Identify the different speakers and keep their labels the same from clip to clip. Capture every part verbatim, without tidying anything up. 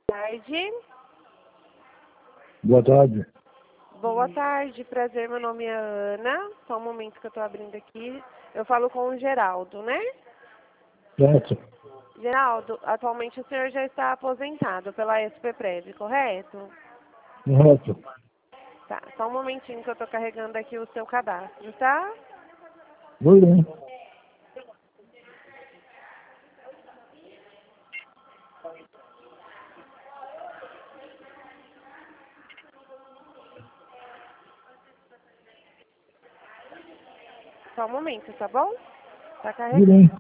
Speaker 1: tarde.
Speaker 2: Boa tarde.
Speaker 1: Boa tarde, prazer, meu nome é Ana. Só um momento que eu estou abrindo aqui. Eu falo com o Geraldo, né?
Speaker 2: Certo.
Speaker 1: Geraldo, atualmente o senhor já está aposentado pela S P Prev, correto?
Speaker 2: Correto.
Speaker 1: Tá, só um momentinho que eu estou carregando aqui o seu cadastro, tá?
Speaker 2: Oi, bem.
Speaker 1: Só um momento, tá bom? Tá
Speaker 2: Oi,
Speaker 1: carregando.
Speaker 2: bem.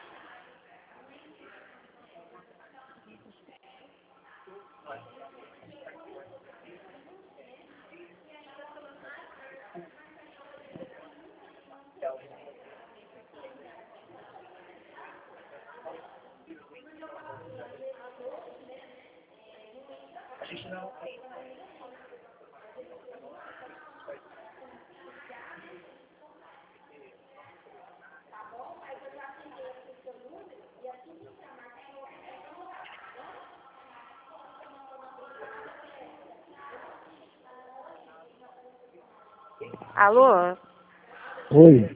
Speaker 1: Alô?
Speaker 2: Oi.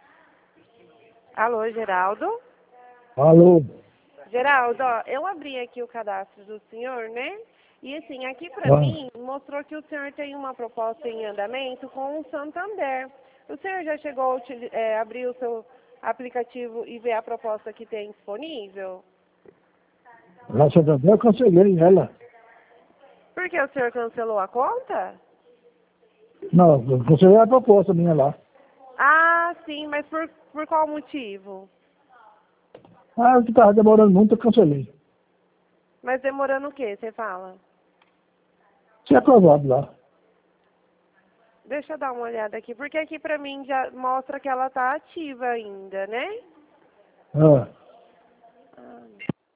Speaker 1: Alô, Geraldo?
Speaker 2: Alô.
Speaker 1: Geraldo, ó, eu abri aqui o cadastro do senhor, né? E assim, aqui pra
Speaker 2: Ah,
Speaker 1: mim, mostrou que o senhor tem uma proposta em andamento com o Santander. O senhor já chegou a utili- é, abrir o seu aplicativo e ver a proposta que tem disponível?
Speaker 2: lá Santander eu cancelei ela.
Speaker 1: Por que o senhor cancelou a conta?
Speaker 2: Não, eu cancelei a proposta minha lá.
Speaker 1: Ah, sim, mas por, por qual motivo?
Speaker 2: Ah, que estava demorando muito, eu cancelei.
Speaker 1: Mas demorando o quê, você fala?
Speaker 2: Tinha aprovado lá.
Speaker 1: Deixa eu dar uma olhada aqui, porque aqui pra mim já mostra que ela tá ativa ainda, né?
Speaker 2: Ah,
Speaker 1: Ah,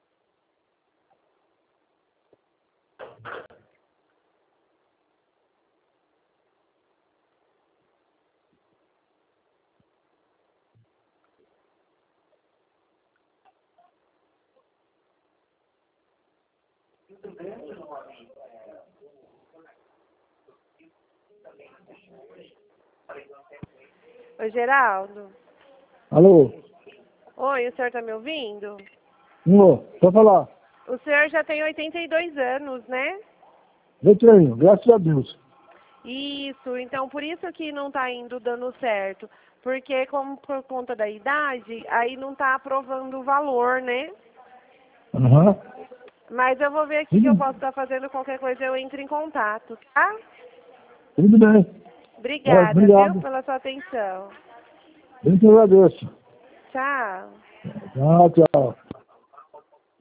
Speaker 1: Oi, Geraldo.
Speaker 2: alô.
Speaker 1: Oi, o senhor tá me ouvindo?
Speaker 2: Senhor, pode falar.
Speaker 1: O senhor já tem oitenta e dois anos, né?
Speaker 2: Eu tenho, graças a Deus.
Speaker 1: Isso, então por isso que não tá indo dando certo. Porque como por conta da idade, aí não tá aprovando o valor, né?
Speaker 2: Aham.
Speaker 1: Mas eu vou ver aqui que eu
Speaker 2: Tudo,
Speaker 1: posso estar fazendo qualquer coisa, eu entro em contato, tá?
Speaker 2: tudo bem. É,
Speaker 1: Obrigada, viu,
Speaker 2: obrigado.
Speaker 1: pela sua atenção.
Speaker 2: Eu que agradeço.
Speaker 1: Tchau.
Speaker 2: Tchau, tchau.